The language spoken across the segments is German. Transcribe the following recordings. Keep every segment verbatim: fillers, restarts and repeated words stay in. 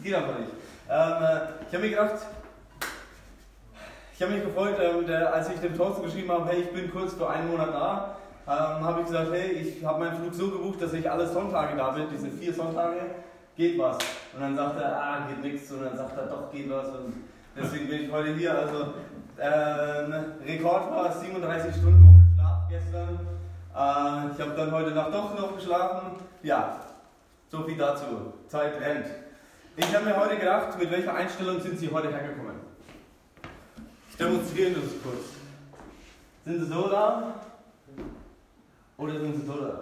geht einfach nicht. Ähm, ich habe mir gedacht, ich habe mich gefreut, ähm, der, als ich dem Thorsten geschrieben habe, hey, ich bin kurz für einen Monat da, ähm, habe ich gesagt, hey, ich habe meinen Flug so gebucht, dass ich alle Sonntage da bin, diese vier Sonntage, geht was. Und dann sagt er, ah, geht nichts. Und dann sagt er, doch, geht was. Und deswegen bin ich heute hier. Also, ähm, Rekord war siebenunddreißig Stunden ohne Schlaf gestern. Äh, ich habe dann heute Nacht doch noch geschlafen. Ja, so viel dazu. Zeit rennt. Ich habe mir heute gedacht, mit welcher Einstellung sind Sie heute hergekommen? Ich demonstriere das kurz. Sind Sie so da? Oder sind Sie so da?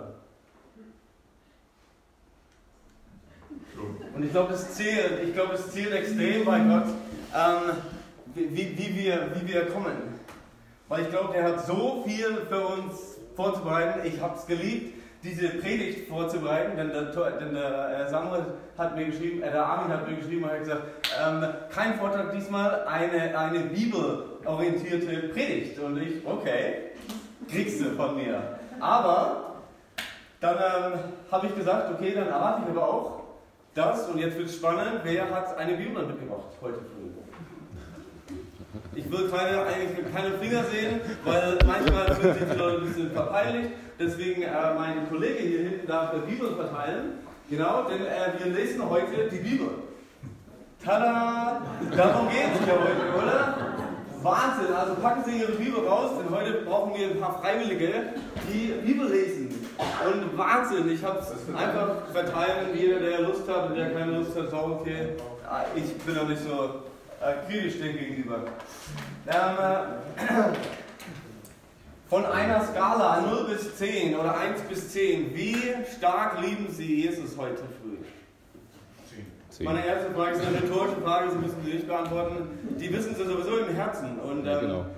Und ich glaube, es zählt, ich glaube, es zählt extrem bei Gott, ähm, wie, wie, wir, wie wir kommen. Weil ich glaube, der hat so viel für uns vorzubereiten. Ich habe es geliebt, diese Predigt vorzubereiten, denn der, denn der Samuel hat mir geschrieben, äh, der Armin hat mir geschrieben und hat gesagt, ähm, kein Vortrag diesmal, eine, eine bibelorientierte Predigt. Und ich, okay, kriegst du von mir. Aber dann ähm, habe ich gesagt, okay, dann erwarte ich aber auch, das, und jetzt wird es spannend, wer hat eine Bibel mitgebracht heute früh? Ich will keine, eigentlich keine Finger sehen, weil manchmal sind die Leute ein bisschen verpeinlicht. Deswegen äh, mein Kollege hier hinten darf die Bibel verteilen. Genau, denn äh, wir lesen heute die Bibel. Tada! Darum geht es ja heute, oder? Wahnsinn! Also packen Sie Ihre Bibel raus, denn heute brauchen wir ein paar Freiwillige, die Bibel lesen. Und Wahnsinn, ich habe es einfach verteilen, jeder, der Lust hat und der keine Lust hat, so okay, ich bin da nicht so äh, kritisch dem gegenüber. Ähm, äh, von einer Skala null bis zehn oder eins bis zehn, wie stark lieben Sie Jesus heute früh? zehn. Meine erste Frage ist eine rhetorische Frage, Sie müssen sie nicht beantworten. Die wissen Sie sowieso im Herzen. Und, ähm, ja, genau.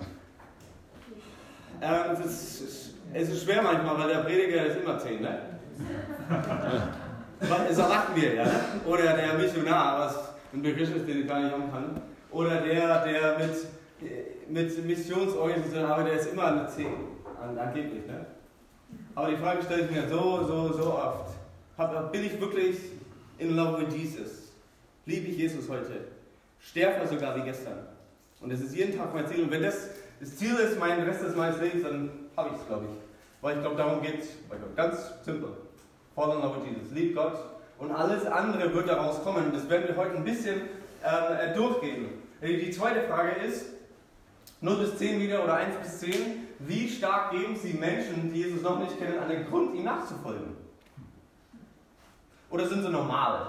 Ähm, es ist, Es ist schwer manchmal, weil der Prediger ist immer zehn, ne? Das erwarten wir, ja. Oder der Missionar, was ein Begriff ist, den ich gar nicht haben kann. Oder der, der mit, mit Missionsorganisation arbeitet, der ist immer eine zehn. Angeblich, ne? Aber die Frage stelle ich mir so, so, so oft. Bin ich wirklich in love with Jesus? Liebe ich Jesus heute? Stärker sogar wie gestern. Und das ist jeden Tag mein Ziel. Und wenn das das Ziel ist, mein Rest des meines Lebens, dann habe ich es, glaube ich. Weil ich glaube, darum geht es bei Gott. Ganz simpel. Fall in love with Jesus. Lieb Gott. Und alles andere wird daraus kommen. Und das werden wir heute ein bisschen äh, durchgehen. Die zweite Frage ist, null bis zehn wieder oder eins bis zehn. Wie stark geben Sie Menschen, die Jesus noch nicht kennen, einen Grund, ihm nachzufolgen? Oder sind sie normal?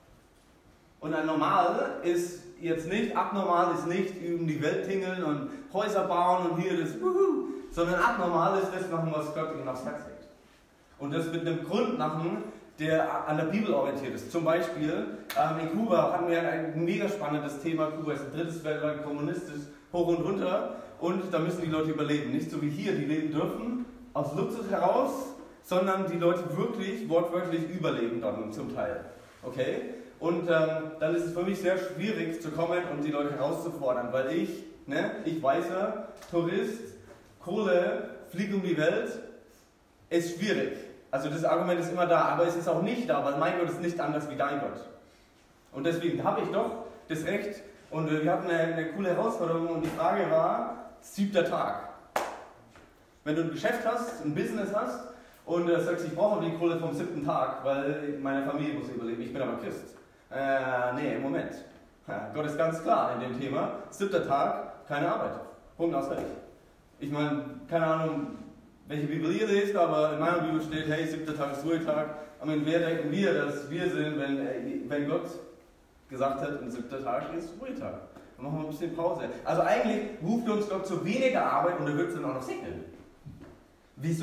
Und ein Normal ist jetzt nicht, abnormal ist nicht um die Welt tingeln und Häuser bauen und hier das Wuhu, sondern abnormal ist das machen, was Gott ihnen aufs Herz legt. Und das mit einem Grund machen, der an der Bibel orientiert ist. Zum Beispiel ähm, in Kuba hatten wir ein mega spannendes Thema. Kuba ist ein drittes weltweit kommunistisch, hoch und runter. Und da müssen die Leute überleben. Nicht so wie hier, die leben dürfen, aus Luxus heraus, sondern die Leute wirklich wortwörtlich überleben dann zum Teil. Okay? Und ähm, dann ist es für mich sehr schwierig zu kommen und die Leute herauszufordern, weil ich, ne, ich weißer Tourist, Kohle, fliege um die Welt, ist schwierig. Also das Argument ist immer da, aber es ist auch nicht da, weil mein Gott ist nicht anders wie dein Gott. Und deswegen habe ich doch das Recht, und wir hatten eine, eine coole Herausforderung und die Frage war, siebter Tag. Wenn du ein Geschäft hast, ein Business hast und äh, sagst, ich brauche die Kohle vom siebten Tag, weil meine Familie muss überleben, ich bin aber Christ. Äh, nee, im Moment. Ja, Gott ist ganz klar in dem Thema. Siebter Tag, keine Arbeit. Punkt aus fertig. Ich meine, keine Ahnung, welche Bibel ihr lest, aber in meiner Bibel steht, hey, siebter Tag ist Ruhetag. Ich meine, wer denken wir, dass wir sind, wenn, wenn Gott gesagt hat, ein siebter Tag ist Ruhetag? Dann machen wir ein bisschen Pause. Also eigentlich ruft uns Gott zu weniger Arbeit und er wird es dann auch noch segnen. Wieso?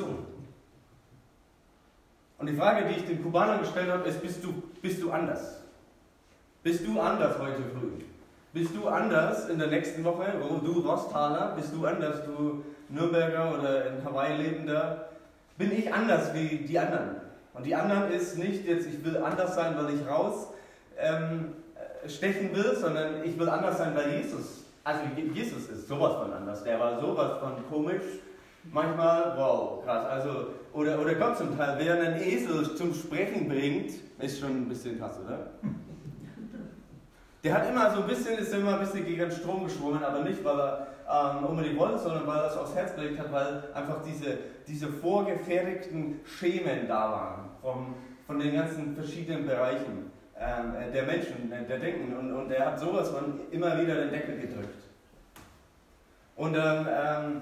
Und die Frage, die ich den Kubanern gestellt habe, ist, bist du, bist du anders? Bist du anders heute früh? Bist du anders in der nächsten Woche? Oh, du Rosttaler, bist du anders, du Nürnberger oder in Hawaii lebender? Bin ich anders wie die anderen? Und die anderen ist nicht jetzt, ich will anders sein, weil ich raus ähm, stechen will, sondern ich will anders sein, weil Jesus, also Jesus ist sowas von anders. Der war sowas von komisch. Manchmal, wow, krass. Also, oder, oder Gott zum Teil, wer einen Esel zum Sprechen bringt, ist schon ein bisschen krass, oder? Der hat immer so ein bisschen, ist immer ein bisschen gegen den Strom geschwommen, aber nicht, weil er ähm, unbedingt wollte, sondern weil er es aufs Herz gelegt hat, weil einfach diese, diese vorgefertigten Schemen da waren, vom, von den ganzen verschiedenen Bereichen ähm, der Menschen, der Denken. Und, und er hat sowas von immer wieder den Deckel gedrückt. Und ähm, ähm,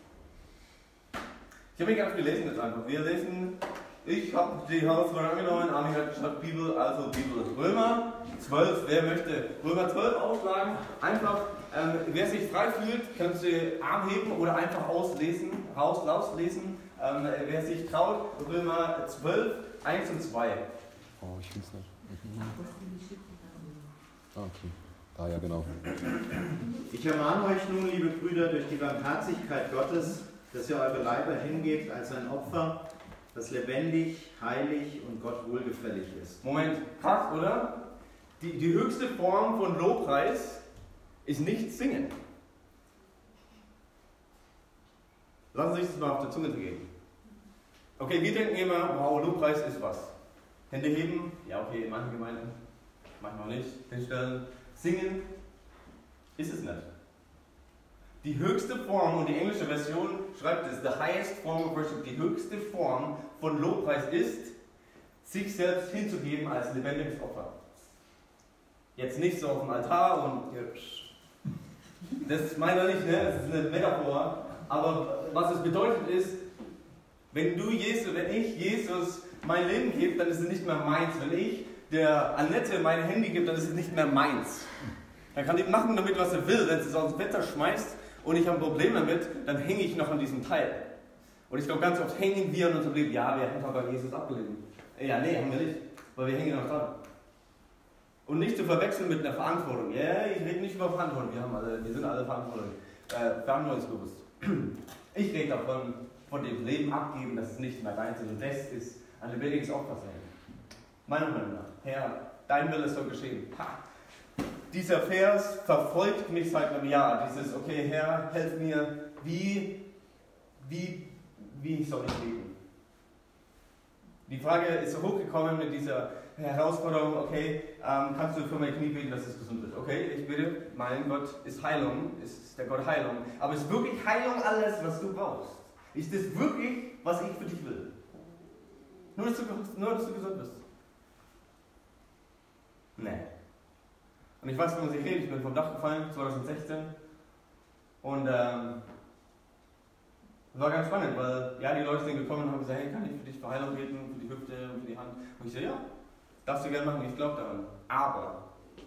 ich habe mich ganz gelesen jetzt einfach. Wir lesen, ich habe die Herausforderung angenommen, Armin hat gesagt Bibel, also Bibel. Römer zwölf, wer möchte Römer zwölf aufschlagen? Einfach, ähm, wer sich frei fühlt, kann sie Arm heben oder einfach auslesen, raus, rauslesen. Ähm, wer sich traut, Römer zwölf, eins und zwei. Oh, ich finde es nicht. Mhm. Ah, okay. Ah ja, genau. Ich ermahne euch nun, liebe Brüder, durch die Barmherzigkeit Gottes, dass ihr eure Leiber hingebt als ein Opfer, das lebendig, heilig und Gott wohlgefällig ist. Moment, krass, oder? Die, die höchste Form von Lobpreis ist nicht singen. Lassen Sie sich das mal auf der Zunge gehen. Okay, wir denken immer, wow, Lobpreis ist was. Hände heben, ja okay, in manchen Gemeinden, manchmal nicht, hinstellen. Singen ist es nicht. Die höchste Form, und die englische Version schreibt es, the highest form of worship, die höchste Form von Lobpreis ist, sich selbst hinzugeben als lebendiges Opfer. Jetzt nicht so auf dem Altar und das meine ich nicht, ne? Das ist eine Metaphor, aber was es bedeutet ist, wenn du Jesus, wenn ich Jesus mein Leben gebe, dann ist es nicht mehr meins. Wenn ich der Annette mein Handy gebe, dann ist es nicht mehr meins. Dann kann die machen damit, was sie will. Wenn sie es aus dem Wetter schmeißt und ich habe ein Problem damit, dann hänge ich noch an diesem Teil. Und ich glaube, ganz oft hängen wir an unserem Leben. Ja, wir haben einfach bei Jesus abgelehnt. Ja, nee, haben wir nicht. Weil wir hängen noch dran. Und nicht zu verwechseln mit einer Verantwortung. Ja, yeah, ich rede nicht über Verantwortung. Wir, haben alle, wir sind alle Verantwortung, äh, verantwortungsbewusst. Ich rede davon, von dem Leben abgeben, dass es nicht mehr deins ist. Und das ist ein lebendiges Opfer sein. Meiner Meinung nach. Herr, dein Wille soll geschehen. Ha. Dieser Vers verfolgt mich seit einem Jahr. Dieses, okay, Herr, helf mir, wie, wie, wie soll ich leben? Die Frage ist so hochgekommen mit dieser Herausforderung, okay, ähm, kannst du für mein Knie beten, dass es gesund wird? Okay, ich bitte, mein Gott ist Heilung, ist der Gott Heilung. Aber ist wirklich Heilung alles, was du brauchst? Ist das wirklich, was ich für dich will? Nur, dass du, nur, dass du gesund bist. Nee. Und ich weiß, wovon ich rede. Ich bin vom Dach gefallen, zwanzig sechzehn. Und ähm, das war ganz spannend, weil ja, die Leute sind gekommen und haben gesagt, hey, kann ich für dich für Heilung beten, für die Hüfte und für die Hand? Und ich so, ja, darfst du gerne machen, ich glaube daran. Aber,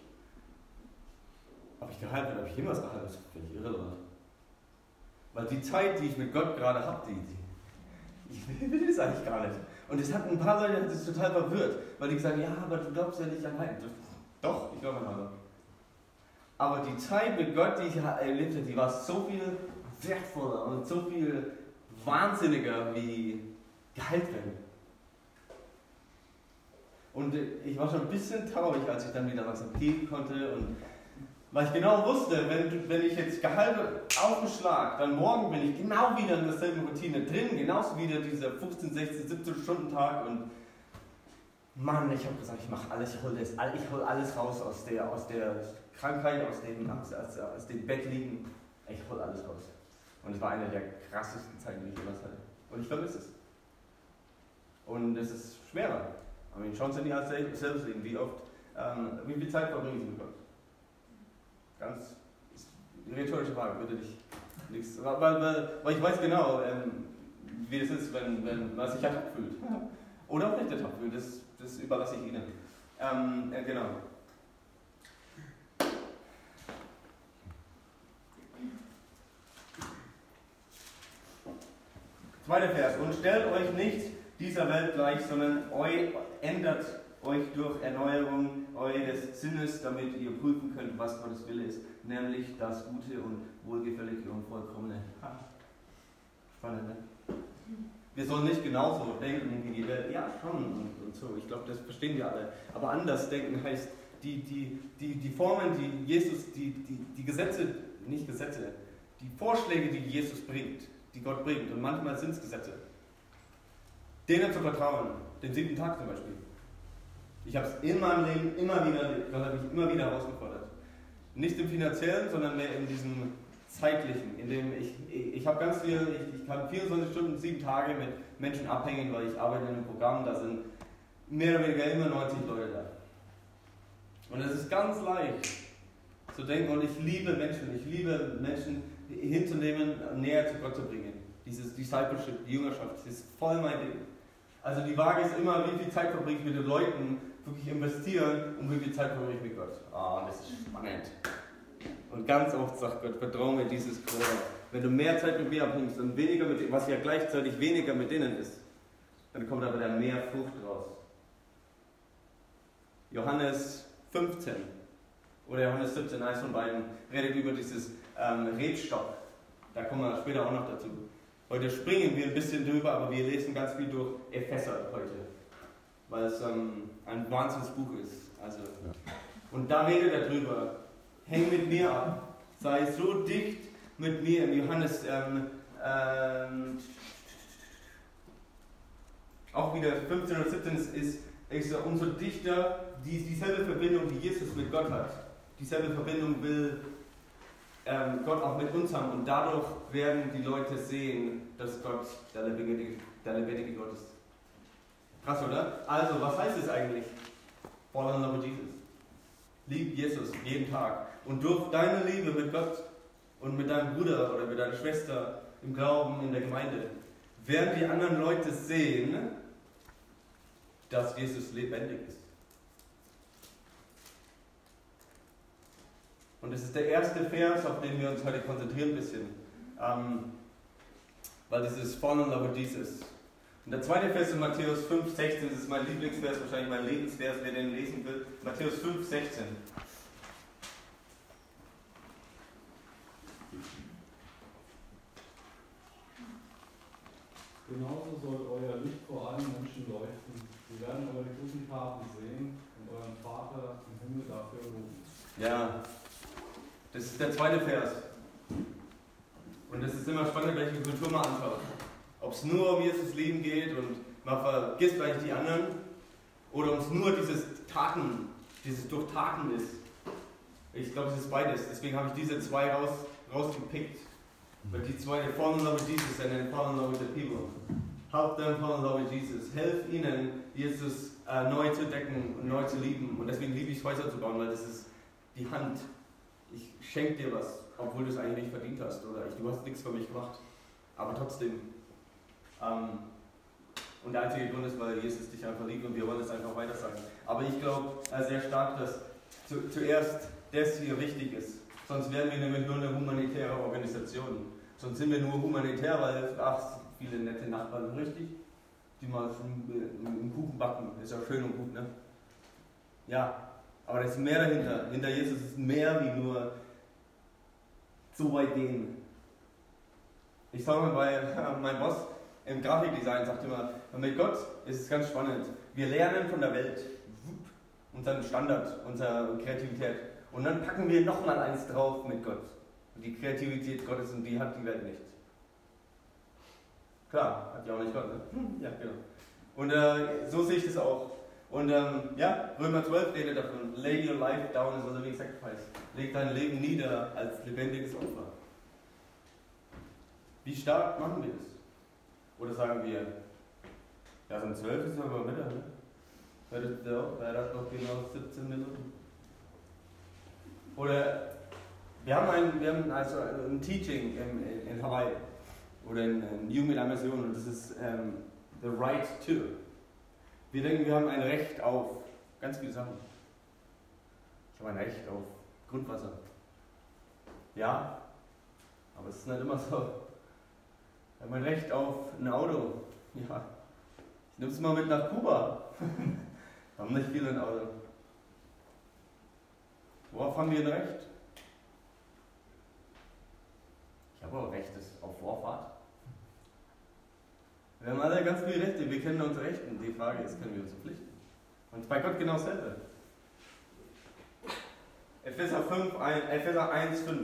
ob ich geheilt werde, ob ich jemals geheilt werde, ist völlig irrelevant. Weil die Zeit, die ich mit Gott gerade habe, die, die, ich will das eigentlich gar nicht. Und es hat ein paar Leute das total verwirrt, weil die gesagt haben, ja, aber du glaubst ja nicht an Heilung. Doch, ich glaube an Heilung. Aber die Zeit mit Gott, die ich erlebt habe, die war so viel wertvoller und so viel wahnsinniger wie geheilt werden. Und ich war schon ein bisschen traurig, als ich dann wieder langsam gehen konnte. Und weil ich genau wusste, wenn, wenn ich jetzt geheilt werde, auf den Schlag, dann morgen bin ich genau wieder in derselben Routine drin, genauso wieder dieser fünfzehn, sechzehn, siebzehn Stunden Tag. Und Mann, ich habe gesagt, ich mache alles, ich hole hol alles raus aus der, aus der Krankheit, aus dem, aus, aus, aus dem Bett liegen. Ich hole alles raus. Und es war eine der krassesten Zeiten, die ich jemals hatte. Und ich vermisse es. Und es ist schwerer. I mean, schauen Sie nicht als selbst leben, wie oft, ähm, wie viel Zeit verbringen Sie mit Gott? Ganz rhetorische Frage, bitte nicht. Nichts, weil, weil, weil ich weiß genau, ähm, wie es ist, wenn, wenn man sich ertappt fühlt. Oder auch nicht ertappt fühlt, das, das überlasse ich Ihnen. Ähm, äh, genau. Zweiter Vers. Und stellt euch nicht dieser Welt gleich, sondern eu, ändert euch durch Erneuerung eures Sinnes, damit ihr prüfen könnt, was Gottes Wille ist, nämlich das Gute und Wohlgefällige und Vollkommene. Ha. Spannend, ne? Wir sollen nicht genauso denken wie die Welt. Ja, schon und, und so. Ich glaube, das verstehen wir alle. Aber anders denken heißt, die, die, die, die Formen, die Jesus, die, die, die Gesetze, nicht Gesetze, die Vorschläge, die Jesus bringt, die Gott bringt, und manchmal sind es Gesetze, denen zu vertrauen, den siebten Tag zum Beispiel. Ich habe es in meinem Leben immer wieder erlebt, Gott hat mich immer wieder herausgefordert. Nicht im Finanziellen, sondern mehr in diesem Zeitlichen, in dem ich, ich, ich habe ganz viel, ich, ich kann vierundzwanzig Stunden, sieben Tage mit Menschen abhängen, weil ich arbeite in einem Programm, da sind mehr oder weniger immer neunzig Leute da. Und es ist ganz leicht zu denken, und ich liebe Menschen, ich liebe Menschen hinzunehmen, näher zu Gott zu bringen. Dieses Discipleship, die Jüngerschaft, das ist voll mein Ding. Also die Waage ist immer, wie viel Zeit verbringe ich mit den Leuten, wirklich investieren, und wie viel Zeit verbringe ich mit Gott. Ah, das ist spannend. Und ganz oft sagt Gott, vertraue mir dieses Quorum. Wenn du mehr Zeit mit mir abhängst und weniger mit denen, was ja gleichzeitig weniger mit denen ist, dann kommt aber dann mehr Frucht raus. Johannes fünfzehn oder Johannes siebzehn, eins von beiden, redet über dieses ähm, Rebstock. Da kommen wir später auch noch dazu. Heute springen wir ein bisschen drüber, aber wir lesen ganz viel durch Epheser heute, weil es ähm, ein Wahnsinnsbuch ist. Also, ja. Und da redet er drüber. Häng mit mir ab. Sei so dicht mit mir. In Johannes ähm, ähm, auch wieder fünfzehn oder siebzehn ist, ist, ist umso dichter die, dieselbe Verbindung, die Jesus mit Gott hat. Dieselbe Verbindung will ähm, Gott auch mit uns haben. Und dadurch werden die Leute sehen, dass Gott der lebendige, der lebendige Gott ist. Krass, oder? Also, was heißt es eigentlich? Fall in love with Jesus. Lieb Jesus jeden Tag. Und durch deine Liebe mit Gott und mit deinem Bruder oder mit deiner Schwester im Glauben, in der Gemeinde, werden die anderen Leute sehen, dass Jesus lebendig ist. Und das ist der erste Vers, auf den wir uns heute konzentrieren ein bisschen. Ähm, weil das ist Fall in love with Jesus. Und der zweite Vers in Matthäus fünf, sechzehn, das ist mein Lieblingsvers, wahrscheinlich mein Lebensvers, wer den lesen will. Matthäus fünf, sechzehn. Genauso soll euer Licht vor allen Menschen leuchten. Sie werden eure guten Taten sehen und euren Vater im Himmel dafür loben. Ja, das ist der zweite Vers. Und es ist immer spannend, welche Kultur man anschaut. Ob es nur um Jesus Leben geht und man vergisst vielleicht die anderen, oder ob es nur dieses Taten, dieses Durchtaten ist. Ich glaube, es ist beides. Deswegen habe ich diese zwei raus, rausgepickt. Weil die zwei, fall in love with Jesus and then fall in love with the people. Help them fall in love with Jesus. Helf ihnen, Jesus äh, neu zu decken und neu zu lieben. Und deswegen liebe ich Häuser zu bauen, weil das ist die Hand. Ich schenke dir was, obwohl du es eigentlich nicht verdient hast. Oder ich, du hast nichts für mich gemacht. Aber trotzdem. Ähm, und der einzige Grund ist, weil Jesus dich einfach liebt und wir wollen es einfach weiter sagen. Aber ich glaube äh, sehr stark, dass zu, zuerst das hier wichtig ist. Sonst wären wir nämlich nur eine humanitäre Organisation. Sonst sind wir nur humanitär, weil, ach, viele nette Nachbarn, richtig? Die mal einen Kuchen backen, ist ja schön und gut, ne? Ja, aber da ist mehr dahinter. Hinter Jesus ist mehr wie nur so weit gehen. Ich sage mal, bei mein Boss im Grafikdesign sagt immer, mit Gott ist es ganz spannend. Wir lernen von der Welt, unseren Standard, unsere Kreativität. Und dann packen wir nochmal eins drauf mit Gott. Und die Kreativität Gottes, und die hat die Welt nicht. Klar, hat ja auch nicht Gott, ne? Hm, ja, genau. Und äh, so sehe ich das auch. Und ähm, ja, Römer zwölf redet davon, lay your life down as a living sacrifice. Leg dein Leben nieder als lebendiges Opfer. Wie stark machen wir das? Oder sagen wir, ja, so um zwölf ist aber Mittag, ne? Wäre das noch genau siebzehn Minuten? Oder wir haben ein, wir haben also ein Teaching in, in Hawaii oder in, in Jugend mit einer Mission, und das ist ähm, The Right To. Wir denken, wir haben ein Recht auf ganz viele Sachen. Ich habe ein Recht auf Grundwasser. Ja, aber es ist nicht immer so. Ich habe ein Recht auf ein Auto. Ja, ich nehme es mal mit nach Kuba. Wir haben nicht viel ein Auto. Worauf haben wir ein Recht? Ich habe auch Recht auf Vorfahrt. Wir haben alle ganz viele Rechte, wir kennen unsere Rechte. Die Frage ist, können wir uns verpflichten? Und bei Gott genau dasselbe. Epheser fünf, Epheser eins, fünf.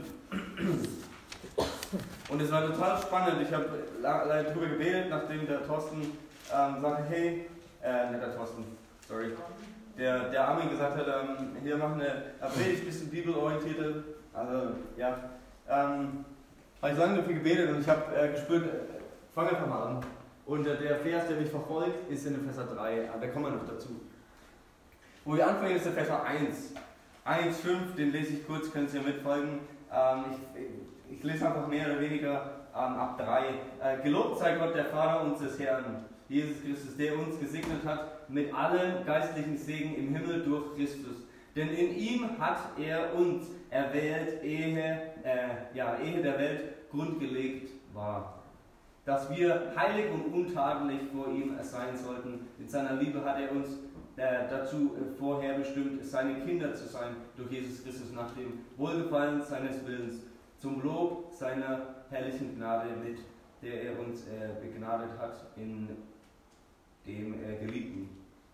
Und es war total spannend. Ich habe leider darüber gebetet, nachdem der Thorsten ähm, sagte, hey, äh, nicht der Thorsten, sorry, der, der Armin gesagt hat, ähm, hier mach eine Predigt, bisschen bibelorientierte, also ja, ähm, habe ich lange dafür gebetet und ich habe äh, gespürt, äh, fang einfach mal an. Und äh, der Vers, der mich verfolgt, ist in Epheser drei, da kommen wir noch dazu. Wo wir anfangen, ist Epheser eins. eins, fünf, den lese ich kurz, können Sie ja mitfolgen. Ähm, ich, ich lese einfach mehr oder weniger ähm, ab drei. Äh, Gelobt sei Gott, der Vater unseres Herrn, Jesus Christus, der uns gesegnet hat mit allem geistlichen Segen im Himmel durch Christus. Denn in ihm hat er uns erwählt, ehe, äh, ja, ehe der Welt grundgelegt war, dass wir heilig und untadelig vor ihm sein sollten. In seiner Liebe hat er uns äh, dazu äh, vorher bestimmt, seine Kinder zu sein, durch Jesus Christus nach dem Wohlgefallen seines Willens, zum Lob seiner herrlichen Gnade, mit der er uns äh, begnadet hat in dem äh, Geliebten.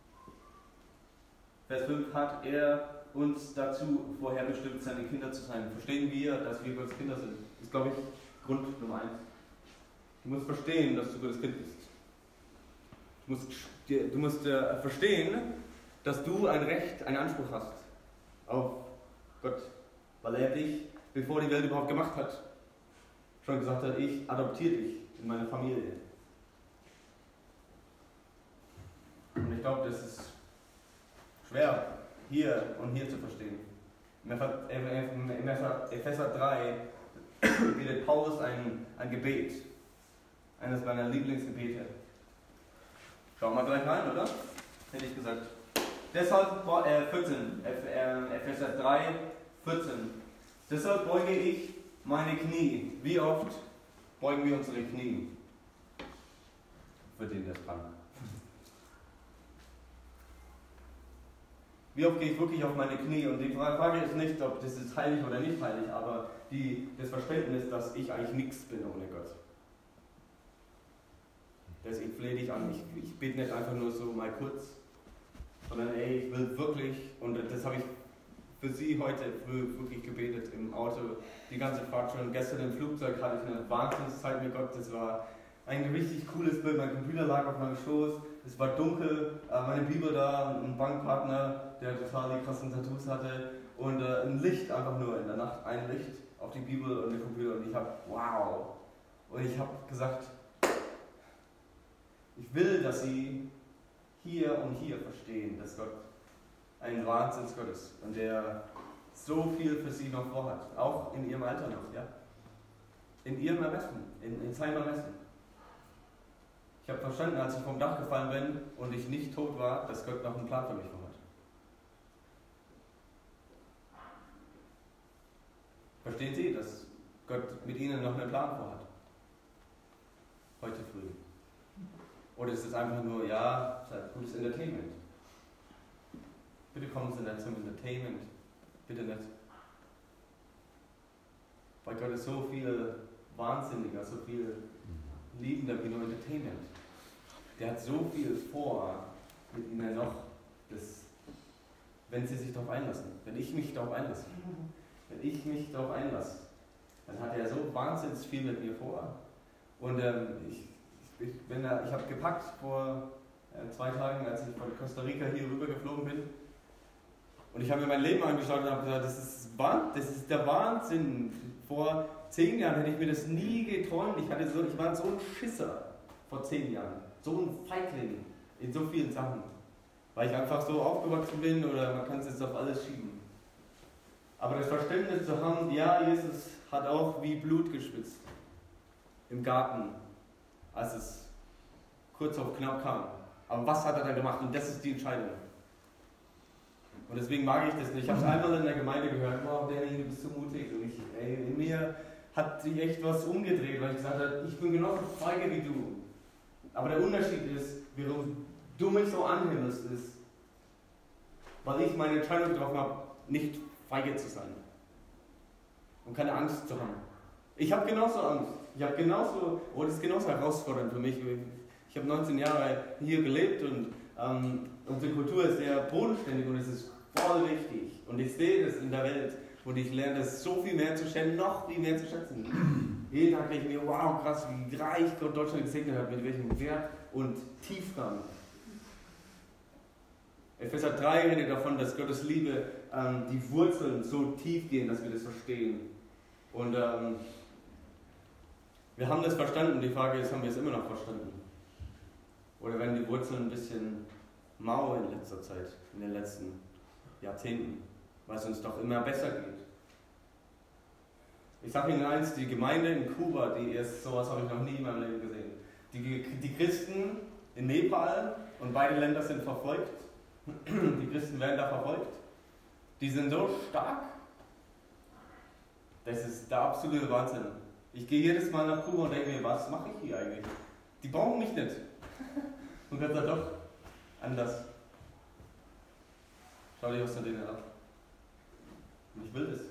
Vers fünf, hat er uns dazu vorher bestimmt, seine Kinder zu sein. Verstehen wir, dass wir Gottes Kinder sind? Das ist, glaube ich, Grund Nummer eins. Du musst verstehen, dass du Gottes Kind bist. Du musst, du musst äh, verstehen, dass du ein Recht, einen Anspruch hast auf Gott, weil er dich, bevor die Welt überhaupt gemacht hat, schon gesagt hat, ich adoptiere dich in meine Familie. Und ich glaube, das ist schwer, hier und hier zu verstehen. Im Epheser drei betet Paulus ein, ein Gebet, eines meiner Lieblingsgebete. Schauen wir gleich rein, oder? Hätte ich gesagt. Deshalb, äh, vierzehn, Epheser drei, vierzehn. Deshalb beuge ich meine Knie. Wie oft beugen wir unsere Knie? Für den, der es kann. Wie oft gehe ich wirklich auf meine Knie? Und die Frage ist nicht, ob das ist heilig oder nicht heilig, aber die, das Verständnis, dass ich eigentlich nichts bin ohne Gott. Deswegen flehe dich an, ich, ich bete nicht einfach nur so mal kurz, sondern ey, ich will wirklich, und das habe ich für Sie heute früh wirklich gebetet im Auto, die ganze Fahrt schon. Gestern im Flugzeug hatte ich eine Wahnsinnszeit mit Gott, das war ein richtig cooles Bild, mein Computer lag auf meinem Schoß, es war dunkel, meine Bibel da, ein Bankpartner, der total die krassen Tattoos hatte und ein Licht einfach nur in der Nacht, ein Licht auf die Bibel und den Computer und ich habe, wow, und ich habe gesagt, ich will, dass Sie hier und hier verstehen, dass Gott ein Wahnsinnsgott ist und der so viel für Sie noch vorhat, auch in Ihrem Alter noch, ja? In Ihrem Ermessen, in, in seinem Ermessen. Ich habe verstanden, als ich vom Dach gefallen bin und ich nicht tot war, dass Gott noch einen Plan für mich vorhat. Verstehen Sie, dass Gott mit Ihnen noch einen Plan vorhat? Heute früh. Oder ist es einfach nur, ja, gutes Entertainment? Bitte kommen Sie nicht zum Entertainment. Bitte nicht. Weil Gott ist so viel wahnsinniger, so viel liebender wie nur Entertainment. Der hat so viel vor mit Ihnen noch, dass, wenn Sie sich darauf einlassen, wenn ich mich darauf einlasse, wenn ich mich darauf einlasse, dann hat er so wahnsinnig viel mit mir vor. Und ähm, ich Ich, bin da, ich habe gepackt vor äh, zwei Tagen, als ich von Costa Rica hier rüber geflogen bin. Und ich habe mir mein Leben angeschaut und habe gesagt, das ist, das ist der Wahnsinn. Vor zehn Jahren hätte ich mir das nie geträumt. Ich, hatte so, ich war so ein Schisser vor zehn Jahren. So ein Feigling in so vielen Sachen. Weil ich einfach so aufgewachsen bin oder man kann es jetzt auf alles schieben. Aber das Verständnis zu haben, ja, Jesus hat auch wie Blut geschwitzt. Im Garten. Als es kurz auf knapp kam. Aber was hat er dann gemacht? Und das ist die Entscheidung. Und deswegen mag ich das nicht. Ich habe es einmal in der Gemeinde gehört, wow, Danny, du bist so mutig. Und ich, ey, in mir hat sich echt was umgedreht, weil ich gesagt habe, ich bin genauso feige wie du. Aber der Unterschied ist, warum du mich so anhimmelst, ist, weil ich meine Entscheidung getroffen habe, nicht feige zu sein. Und keine Angst zu haben. Ich habe genauso Angst. Ich habe genauso, oh, das ist genauso herausfordernd für mich. Ich habe neunzehn Jahre hier gelebt und ähm, unsere Kultur ist sehr bodenständig und es ist voll wichtig. Und ich sehe das in der Welt und ich lerne das so viel mehr zu schätzen, noch viel mehr zu schätzen. Jeden Tag denke ich mir, wow, krass, wie reich Gott Deutschland gesegnet hat, mit welchem Wert und Tiefgang. Epheser drei redet davon, dass Gottes Liebe, ähm, die Wurzeln so tief gehen, dass wir das verstehen. Und ähm, wir haben das verstanden, die Frage ist, haben wir es immer noch verstanden? Oder werden die Wurzeln ein bisschen mau in letzter Zeit, in den letzten Jahrzehnten, weil es uns doch immer besser geht? Ich sage Ihnen eins, die Gemeinde in Kuba, die ist, sowas habe ich noch nie in meinem Leben gesehen. Die, die Christen in Nepal, und beide Länder sind verfolgt, die Christen werden da verfolgt, die sind so stark, das ist der absolute Wahnsinn. Ich gehe jedes Mal nach Kuba und denke mir, was mache ich hier eigentlich? Die brauchen mich nicht. Und Gott sagt doch, anders. Schau dir was von denen ab. Und ich will das.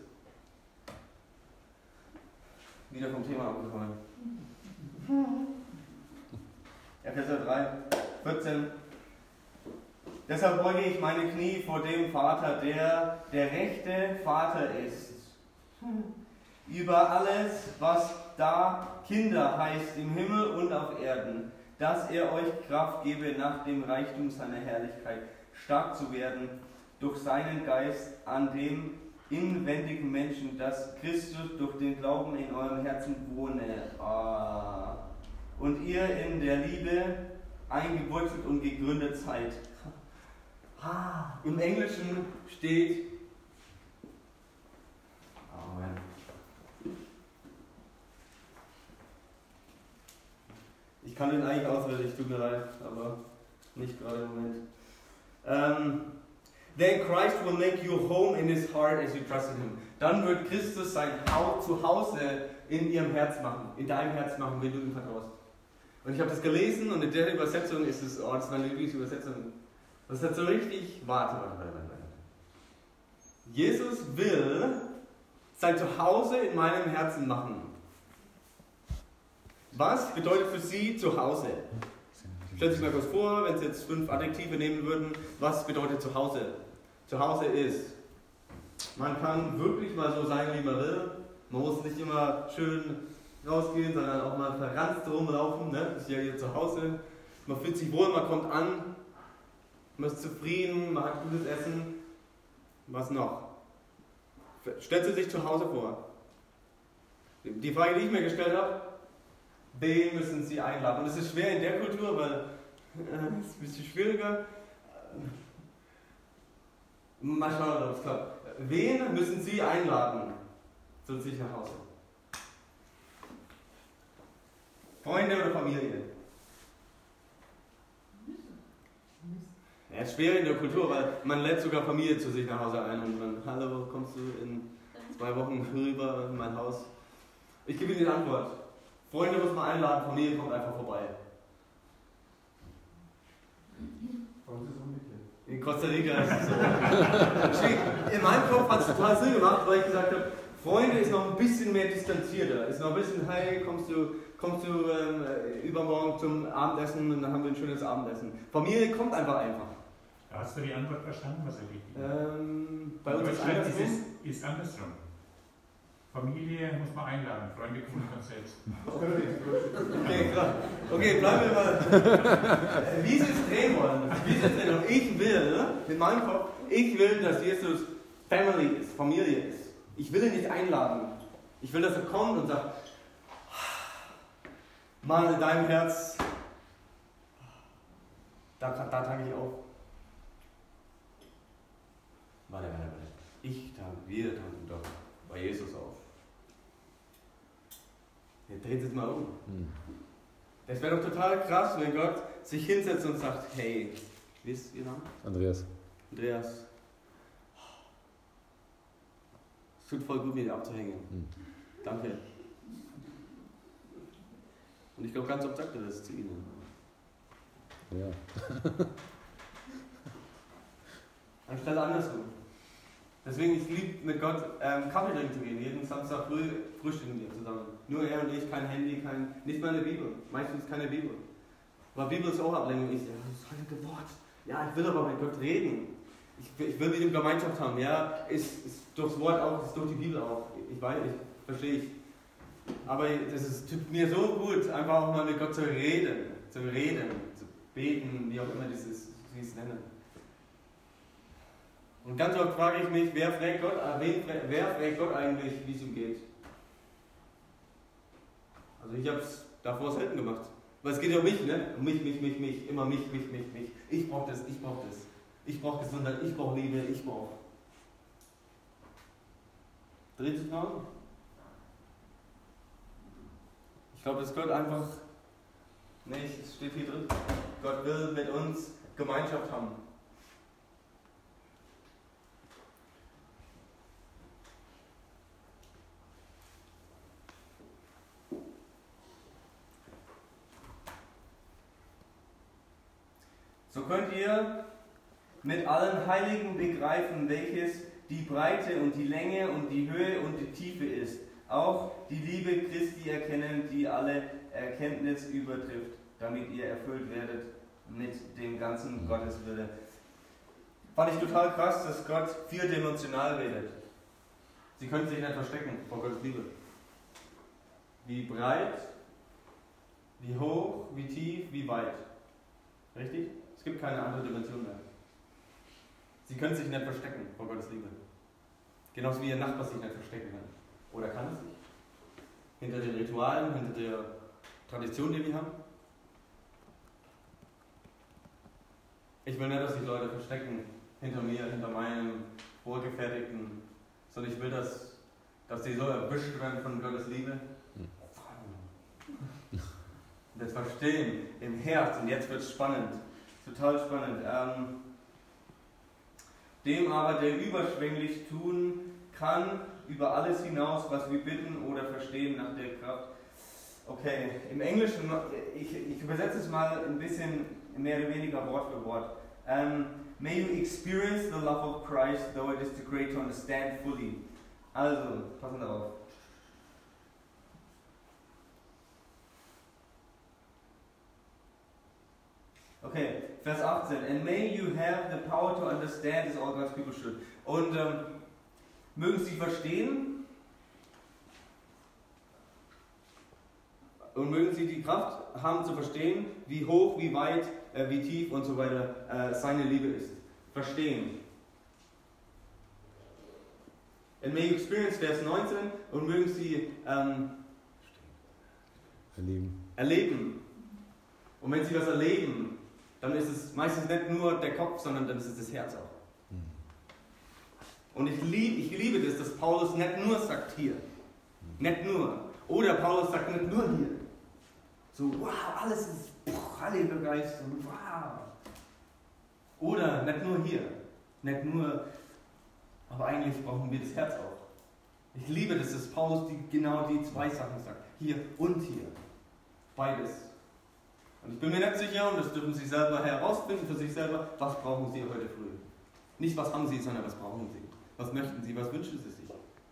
Wieder vom Thema abgefallen. Epheser drei, vierzehn. Deshalb beuge ich meine Knie vor dem Vater, der der rechte Vater ist. Über alles, was da Kinder heißt, im Himmel und auf Erden, dass er euch Kraft gebe, nach dem Reichtum seiner Herrlichkeit stark zu werden, durch seinen Geist an dem inwendigen Menschen, dass Christus durch den Glauben in eurem Herzen wohne. Ah. Und ihr in der Liebe eingewurzelt und gegründet seid. Ah. Im Englischen steht Amen. Ich kann den eigentlich auswendig, tut mir leid, aber nicht gerade im Moment. Ähm, Then Christ will make you home in his heart as you trust in him. Dann wird Christus sein Zuhause in ihrem Herz machen, in deinem Herz machen, wenn du ihm vertraust. Und ich habe das gelesen und in der Übersetzung ist es, oh, das ist meine Lieblingsübersetzung. Das hat so richtig, warte, warte, warte, warte. Jesus will sein Zuhause in meinem Herzen machen. Was bedeutet für Sie Zuhause? Stellt sich mal kurz vor, wenn Sie jetzt fünf Adjektive nehmen würden, was bedeutet Zuhause? Zuhause ist, man kann wirklich mal so sein, wie man will. Man muss nicht immer schön rausgehen, sondern auch mal verranzt rumlaufen. Ne? Das ist ja hier zu Hause. Man fühlt sich wohl, man kommt an, man ist zufrieden, man hat gutes Essen. Was noch? Stellt Sie sich zu Hause vor. Die Frage, die ich mir gestellt habe, wen müssen Sie einladen? Und es ist schwer in der Kultur, weil äh, es ist ein bisschen schwieriger. Mal schauen, ob es klappt. Wen müssen Sie einladen zu sich nach Hause? Freunde oder Familie? Ja, es ist schwer in der Kultur, weil man lädt sogar Familie zu sich nach Hause ein und man, hallo, kommst du in zwei Wochen rüber in mein Haus? Ich gebe Ihnen die Antwort. Freunde muss man einladen, Familie kommt einfach vorbei. In Costa Rica ist es so. In meinem Kopf hat es total Sinn gemacht, weil ich gesagt habe, Freunde ist noch ein bisschen mehr distanzierter. Ist noch ein bisschen, hey, kommst du, kommst du ähm, übermorgen zum Abendessen und dann haben wir ein schönes Abendessen. Familie kommt einfach einfach. Hast du die Antwort verstanden, was er wichtig ist? Ähm, bei uns ist andersrum. Ist, ist andersrum. Familie muss man einladen, Freunde kommen von selbst. Okay, klar. Okay, bleiben wir mal. Wie Sie es drehen wollen. Wie Sie es drehen wollen. Ich will, mit meinem Kopf, ich will, dass Jesus Family ist, Familie ist. Ich will ihn nicht einladen. Ich will, dass er kommt und sagt, Mann, in deinem Herz, da, da tanke ich auf. Warte, warte, warte. Ich tanke, wir tanken doch bei Jesus auf. Jetzt dreht es mal um. Das wäre doch total krass, wenn Gott sich hinsetzt und sagt, hey, wie ist Ihr Name? Andreas. Andreas. Es tut voll gut, mit dir abzuhängen. Mhm. Danke. Und ich glaube, ganz oft sagt er das zu Ihnen. Ja. Anstelle andersrum. Deswegen, ich liebe mit Gott ähm, Kaffee trinken zu gehen. Jeden Samstag früh frühstücken wir zusammen. Nur er und ich, kein Handy, kein, nicht mal eine Bibel. Meistens keine Bibel. Aber Bibel ist auch Ablenkung. Ich sage, das heilige Wort. Ja, ich will aber mit Gott reden. Ich, ich will mit ihm Gemeinschaft haben. Ja, ist, ist durchs Wort auch, ist durch die Bibel auch. Ich weiß, ich verstehe ich. Aber das ist, tut mir so gut, einfach auch mal mit Gott zu reden. Zu reden, zu beten, wie auch immer dieses, Sie es nennen. Und ganz oft frage ich mich, wer fragt Gott, wen, wer fragt Gott eigentlich, wie es ihm geht? Also ich habe es davor selten gemacht. Weil es geht ja um mich, ne? Um mich, mich, mich, mich. Immer mich, mich, mich, mich. Ich brauche das, ich brauche das. Ich brauche Gesundheit, ich brauche Liebe, ich brauche. Dreht sich mal um. Ich glaube, das Gott einfach. Nicht, es steht hier drin. Gott will mit uns Gemeinschaft haben. So könnt ihr mit allen Heiligen begreifen, welches die Breite und die Länge und die Höhe und die Tiefe ist. Auch die Liebe Christi erkennen, die alle Erkenntnis übertrifft, damit ihr erfüllt werdet mit dem ganzen Gotteswille. Fand ich total krass, dass Gott vierdimensional redet. Sie können sich nicht verstecken vor Gottes Liebe. Wie breit, wie hoch, wie tief, wie weit. Richtig? Es gibt keine andere Dimension mehr. Sie können sich nicht verstecken vor Gottes Liebe. Genauso wie Ihr Nachbar sich nicht verstecken kann. Oder kann es sich? Hinter den Ritualen, hinter der Tradition, die wir haben. Ich will nicht, dass sich Leute verstecken hinter mir, hinter meinem vorgefertigten, sondern ich will, dass, dass sie so erwischt werden von Gottes Liebe. Und das Verstehen im Herz, und jetzt wird es spannend. Total spannend. Ähm, dem aber, der überschwänglich tun kann, über alles hinaus, was wir bitten oder verstehen nach der Kraft. Okay, im Englischen, ich, ich übersetze es mal ein bisschen mehr oder weniger Wort für Wort. Um, may you experience the love of Christ, though it is too great to understand fully. Also, passen wir auf. Okay, Vers achtzehn. And may you have the power to understand, as all God's people should. Und ähm, mögen Sie verstehen und mögen Sie die Kraft haben zu verstehen, wie hoch, wie weit, äh, wie tief und so weiter äh, seine Liebe ist. Verstehen. And may you experience, Vers neunzehn, und mögen Sie ähm, erleben. erleben. Und wenn Sie was erleben, dann ist es meistens nicht nur der Kopf, sondern dann ist es das Herz auch. Und ich liebe, ich liebe das, dass Paulus nicht nur sagt hier. Nicht nur. Oder Paulus sagt nicht nur hier. So, wow, alles ist Heiliger Geist und wow. Oder nicht nur hier. Nicht nur, aber eigentlich brauchen wir das Herz auch. Ich liebe das, dass Paulus die, genau die zwei Sachen sagt. Hier und hier. Beides. Und ich bin mir nicht sicher, und das dürfen Sie selber herausfinden für sich selber, was brauchen Sie heute früh. Nicht was haben Sie, sondern was brauchen Sie. Was möchten Sie, was wünschen Sie sich?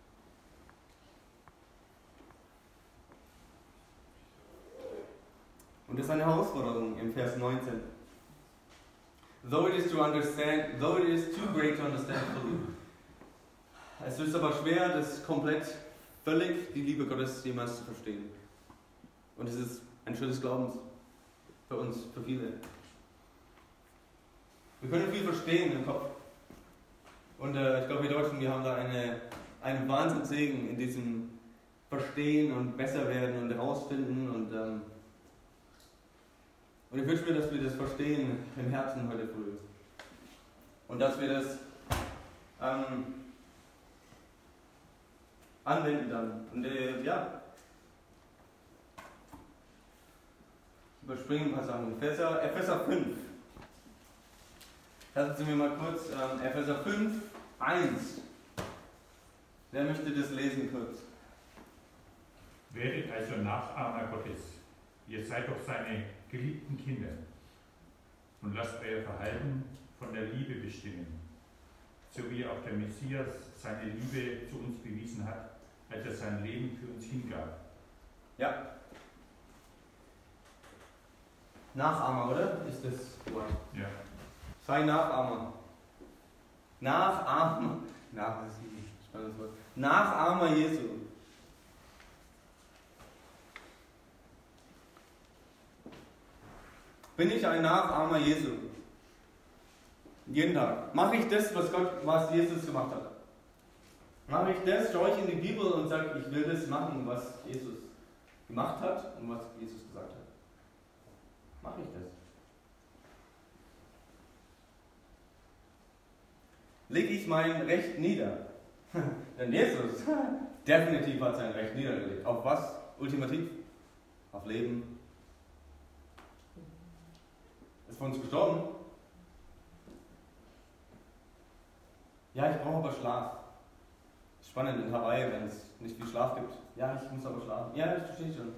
Und das ist eine Herausforderung im Vers neunzehn. Though it is to understand, though it is too great to understand fully. Es ist aber schwer, das komplett, völlig die Liebe Gottes jemals zu verstehen. Und es ist ein Schritt des Glaubens. Für uns, für viele. Wir können viel verstehen im Kopf. Und äh, ich glaube, wir Deutschen, wir haben da eine, einen Wahnsinnssegen in diesem Verstehen und besser werden und herausfinden. Und, ähm, und ich wünsche mir, dass wir das verstehen im Herzen heute früh. Und dass wir das ähm, anwenden dann. Und äh, ja, überspringen ein paar Sachen. Epheser, Epheser fünf. Lassen Sie mir mal kurz ähm, Epheser fünf, eins. Wer möchte das lesen kurz? Werdet also Nachahmer Gottes. Ihr seid doch seine geliebten Kinder. Und lasst euer Verhalten von der Liebe bestimmen. So wie auch der Messias seine Liebe zu uns bewiesen hat, als er sein Leben für uns hingab. Ja. Nachahmer, oder? Ist das Wort? Ja. Sei Nachahmer. Nachahmer. Nach, das ist ein spannendes Wort. Nachahmer Jesu. Bin ich ein Nachahmer Jesu? Jeden Tag. Mache ich das, was Gott, was Jesus gemacht hat? Mache ich das, schaue ich in die Bibel und sage, ich will das machen, was Jesus gemacht hat und was Jesus gesagt hat. Mache ich das? Lege ich mein Recht nieder? Denn Jesus definitiv hat sein Recht niedergelegt. Auf was? Ultimativ? Auf Leben. Ist für uns gestorben. Ja, ich brauche aber Schlaf. Spannend in Hawaii, wenn es nicht viel Schlaf gibt. Ja, ich muss aber schlafen. Ja, das verstehe ich schon.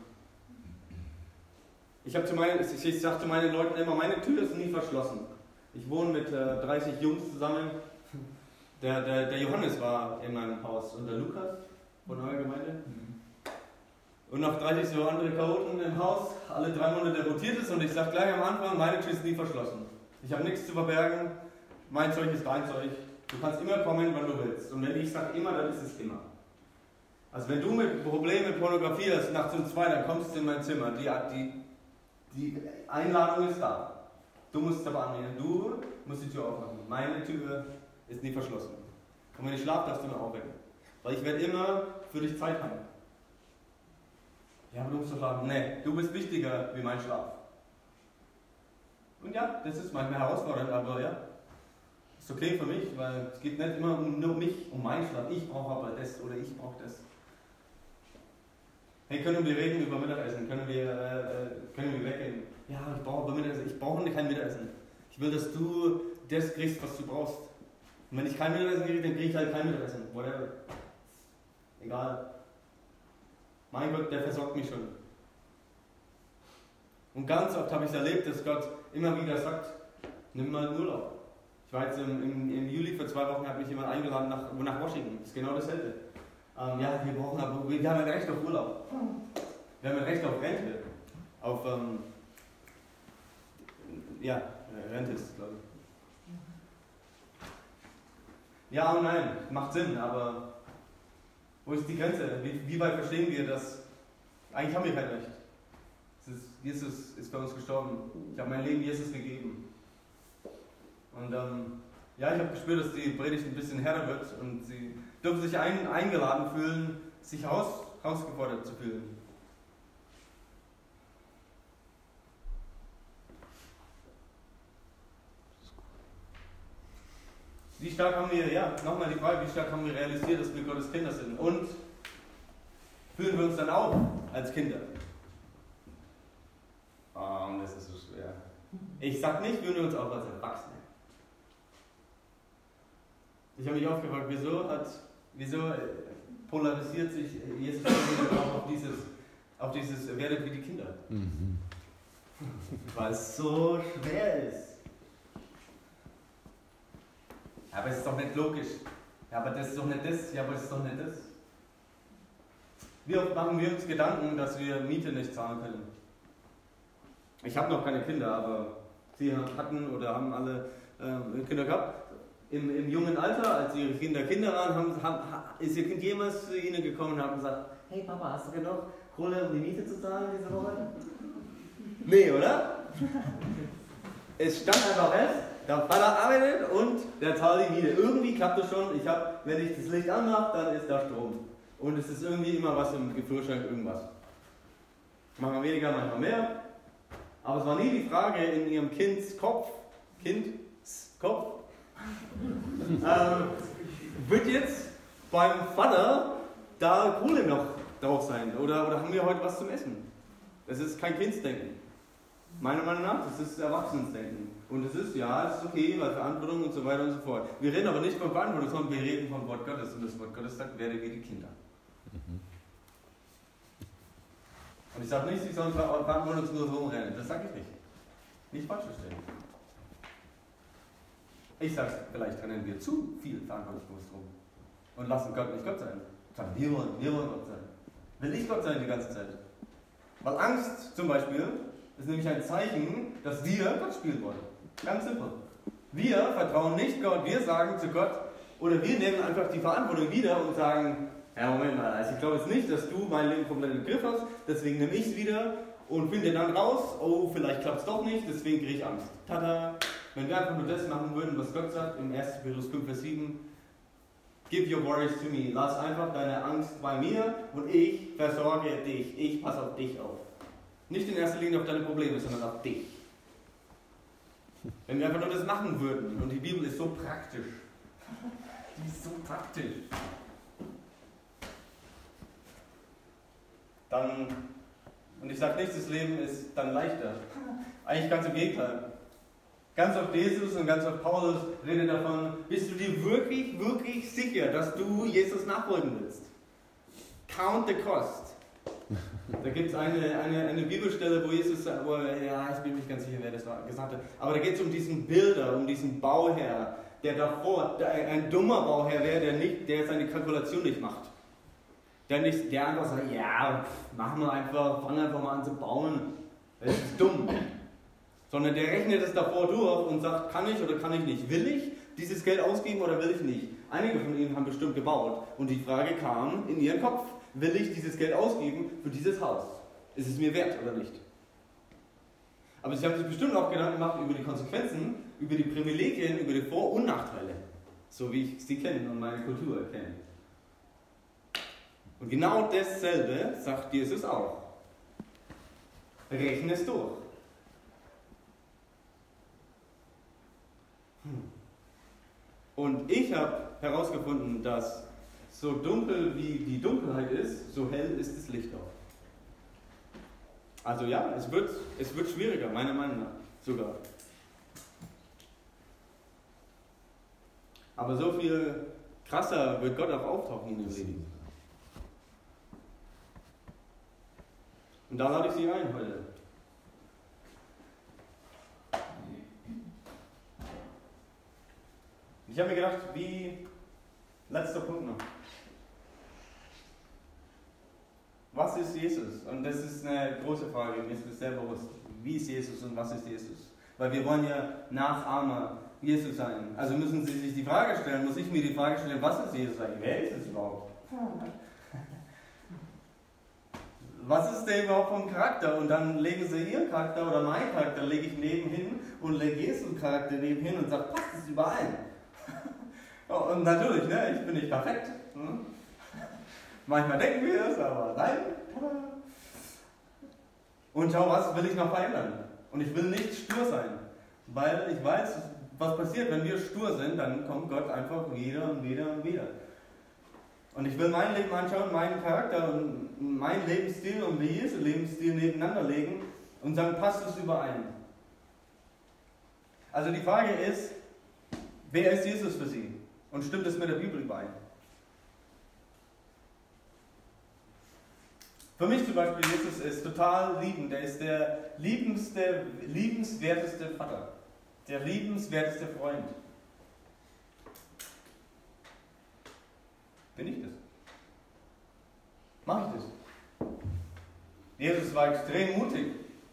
Ich, habe zu meinen, ich, ich sage zu meinen Leuten immer, meine Tür ist nie verschlossen. Ich wohne mit äh, dreißig Jungs zusammen. Der, der, der Johannes war in meinem Haus und der Lukas von eurer Gemeinde. Und noch dreißig so andere Chaoten im Haus, alle drei Monate rotiert es und ich sage gleich am Anfang, meine Tür ist nie verschlossen. Ich habe nichts zu verbergen, mein Zeug ist dein Zeug. Du kannst immer kommen, wann du willst. Und wenn ich sage immer, dann ist es immer. Also wenn du mit Problemen mit Pornografie hast, nachts um zwei, dann kommst du in mein Zimmer. Die, die, die Einladung ist da. Du musst es aber annehmen. Du musst die Tür aufmachen. Meine Tür ist nie verschlossen. Und wenn ich schlafe, darfst du mir aufwecken. Weil ich werde immer für dich Zeit haben. Ja, aber du musst doch schlafen. Nee, du bist wichtiger wie mein Schlaf. Und ja, das ist manchmal herausfordernd, aber ja, ist okay für mich, weil es geht nicht immer um nur mich, um meinen Schlaf. Ich brauche aber das oder ich brauche das. Hey, können wir reden über Mittagessen? Können wir, äh, können wir weggehen? Ja, ich brauche aber Mittagessen. Ich brauche kein Mittagessen. Ich will, dass du das kriegst, was du brauchst. Und wenn ich kein Mittagessen kriege, dann kriege ich halt kein Mittagessen. Whatever. Egal. Mein Gott, der versorgt mich schon. Und ganz oft habe ich es erlebt, dass Gott immer wieder sagt, nimm mal Urlaub. Ich war jetzt im, im, im Juli vor zwei Wochen, hat mich jemand eingeladen nach, nach Washington. Das ist genau dasselbe. Ähm, ja, wir brauchen aber, wir haben ein Recht auf Urlaub. Wir haben ein Recht auf Rente. Auf, ähm, ja, Rente ist es, glaube ich. Ja und nein, macht Sinn, aber wo ist die Grenze? Wie, wie weit verstehen wir das? Eigentlich haben wir kein Recht. Es ist, Jesus ist bei uns gestorben. Ich habe mein Leben Jesus gegeben. Und ähm, ja, ich habe gespürt, dass die Predigt ein bisschen härter wird und sie dürfen sich ein, eingeladen fühlen, sich raus, herausgefordert zu fühlen. Wie stark haben wir, ja, nochmal die Frage, wie stark haben wir realisiert, dass wir Gottes Kinder sind? Und fühlen wir uns dann auch als Kinder? Oh, und das ist so schwer. Ich sag nicht, fühlen wir uns auch als Erwachsene. Ich habe mich oft gefragt, wieso, hat, wieso polarisiert sich Jesus auch auf dieses, auf dieses werdet wie die Kinder? Mhm. Weil es so schwer ist. Ja, aber es ist doch nicht logisch. Ja, aber das ist doch nicht das. Ja, aber es ist doch nicht das. Wie oft machen wir uns Gedanken, dass wir Miete nicht zahlen können? Ich habe noch keine Kinder, aber sie hatten oder haben alle äh, Kinder gehabt. Im, Im jungen Alter, als ihre Kinder Kinder waren, haben, haben, ist ihr Kind jemals zu ihnen gekommen und hat gesagt, hey Papa, hast du genug Kohle, um die Miete zu zahlen diese Woche? Nee, oder? Es stand einfach fest, der Vater arbeitet und der zahlt die Miete. Irgendwie klappt das schon. Ich hab, wenn ich das Licht anmache, dann ist da Strom. Und es ist irgendwie immer was im Gefrierschrank, irgendwas. Manchmal weniger, manchmal mehr. Aber es war nie die Frage in ihrem Kinds Kopf, Kinds Kopf, ähm, wird jetzt beim Vater da Kohle noch drauf sein? Oder, oder haben wir heute was zum Essen? Das ist kein Kindsdenken. Meiner Meinung nach, das ist Erwachsenendenken. Und es ist, ja, es ist okay, weil Verantwortung und so weiter und so fort. Wir reden aber nicht von Verantwortung, sondern wir reden vom Wort Gottes. Und das Wort Gottes sagt, werde wie die Kinder. Mhm. Und ich sage nicht, sie sollen verantwortungslos rumrennen. Das sage ich nicht. Nicht falsch verstehen. Ich sage, vielleicht rennen wir zu viel verantwortungslos rum. Und lassen Gott nicht Gott sein. Sagen, wir wollen, wir wollen Gott sein. Will ich Gott sein die ganze Zeit? Weil Angst zum Beispiel ist nämlich ein Zeichen, dass wir Gott spielen wollen. Ganz simpel. Wir vertrauen nicht Gott, wir sagen zu Gott, oder wir nehmen einfach die Verantwortung wieder und sagen, ja Moment mal, also ich glaube jetzt nicht, dass du mein Leben komplett im Griff hast, deswegen nehme ich es wieder und finde dann raus, oh, vielleicht klappt es doch nicht, deswegen kriege ich Angst. Tada! Wenn wir einfach nur das machen würden, was Gott sagt im ersten Petrus fünf, Vers sieben, give your worries to me, lass einfach deine Angst bei mir und ich versorge dich, ich passe auf dich auf. Nicht in erster Linie auf deine Probleme, sondern auf dich. Wenn wir einfach nur das machen würden, und die Bibel ist so praktisch, die ist so praktisch, dann, und ich sage nicht, das Leben ist dann leichter, eigentlich ganz im Gegenteil. Ganz oft Jesus und ganz oft Paulus redet davon, bist du dir wirklich, wirklich sicher, dass du Jesus nachfolgen willst? Count the cost. Da gibt es eine, eine, eine Bibelstelle, wo Jesus sagt, wo, ja, ich bin nicht ganz sicher, wer das war, gesagt hat, aber da geht es um diesen Bilder, um diesen Bauherr, der davor, der ein dummer Bauherr wäre, der, nicht, der seine Kalkulation nicht macht. Der, nicht, der einfach sagt, ja, machen wir einfach, fangen einfach mal an zu bauen, das ist dumm. Sondern der rechnet es davor durch und sagt, kann ich oder kann ich nicht? Will ich dieses Geld ausgeben oder will ich nicht? Einige von ihnen haben bestimmt gebaut und die Frage kam in ihren Kopf, will ich dieses Geld ausgeben für dieses Haus? Ist es mir wert oder nicht? Aber sie haben sich bestimmt auch Gedanken gemacht über die Konsequenzen, über die Privilegien, über die Vor- und Nachteile. So wie ich sie kenne und meine Kultur kenne. Und genau dasselbe sagt Jesus auch. Rechne es durch. Und ich habe herausgefunden, dass so dunkel wie die Dunkelheit ist, so hell ist das Licht auch. Also ja, es wird, es wird schwieriger, meiner Meinung nach sogar. Aber so viel krasser wird Gott auch auftauchen in dem Leben. Und da lade ich Sie ein heute. Ich habe mir gedacht, wie, letzter Punkt noch. Was ist Jesus? Und das ist eine große Frage, mir ist das sehr bewusst. Wie ist Jesus und was ist Jesus? Weil wir wollen ja Nachahmer Jesus sein. Also müssen Sie sich die Frage stellen, muss ich mir die Frage stellen, was ist Jesus eigentlich? Wer ist es überhaupt? Was ist der überhaupt vom Charakter? Und dann legen Sie Ihren Charakter oder meinen Charakter, lege ich nebenhin und lege Jesu Charakter nebenhin und sage, passt es überein? Und natürlich, ne, ich bin nicht perfekt. Hm? Manchmal denken wir es, aber nein. Und schau, was will ich noch verändern? Und ich will nicht stur sein, weil ich weiß, was passiert, wenn wir stur sind, dann kommt Gott einfach wieder und wieder und wieder. Und ich will mein Leben anschauen, meinen Charakter und meinen Lebensstil und wie Jesu Lebensstil nebeneinander legen und sagen, passt es überein? Also die Frage ist, wer ist Jesus für Sie? Und stimmt es mit der Bibel überein? Für mich zum Beispiel, Jesus ist total liebend. Er ist der liebendste, liebenswerteste Vater. Der liebenswerteste Freund. Bin ich das? Mache ich das? Jesus war extrem mutig.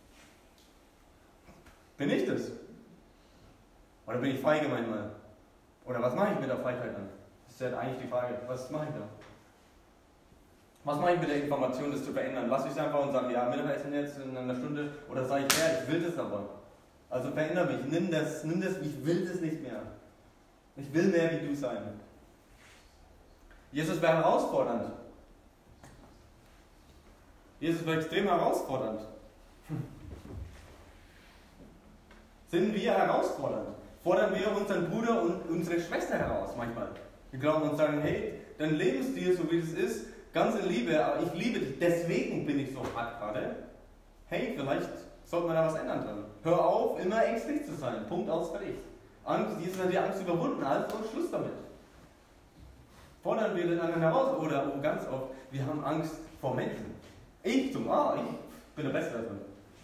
Bin ich das? Oder bin ich feige manchmal? Oder was mache ich mit der Feigheit dann? Das ist ja eigentlich die Frage. Was mache ich da? Was mache ich mit der Information, das zu verändern? Lass ich es einfach und sage, ja, Mittagessen jetzt in einer Stunde. Oder sage ich, ja, ich will das aber. Also verändere mich. Nimm das, nimm das, ich will das nicht mehr. Ich will mehr wie du sein. Jesus war herausfordernd. Jesus war extrem herausfordernd. Sind wir herausfordernd? Fordern wir unseren Bruder und unsere Schwester heraus manchmal. Wir glauben und sagen, hey, dein Lebensstil, so wie es ist, ganz in Liebe, aber ich liebe dich, deswegen bin ich so hart gerade. Hey, vielleicht sollte man da was ändern dran. Hör auf, immer ängstlich zu sein. Punkt aus, fertig. Angst, Jesus hat die Angst überwunden, also Schluss damit. Fordern wir den anderen heraus oder oh, ganz oft, wir haben Angst vor Menschen. Ich zum Ah, ich bin der Beste davon.